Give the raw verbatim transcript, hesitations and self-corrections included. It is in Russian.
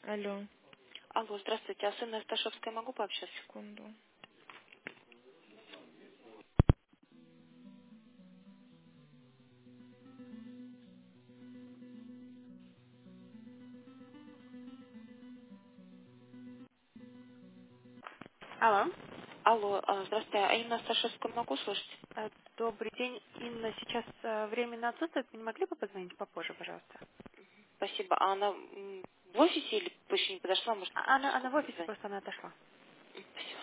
Алло, Алло, здравствуйте. А с Инной Сташевской могу пообщаться? секунду. Алло. Алло, а, здравствуйте. А Инна Сташевскую могу слышать? Э, Добрый день, Инна. Сейчас э, временно отсутствует. Вы не могли бы позвонить попозже, пожалуйста? Спасибо. А она м, в офисе или еще не подошла? Может, А- Она, она в сколько офисе, позвонить? просто она отошла. Все,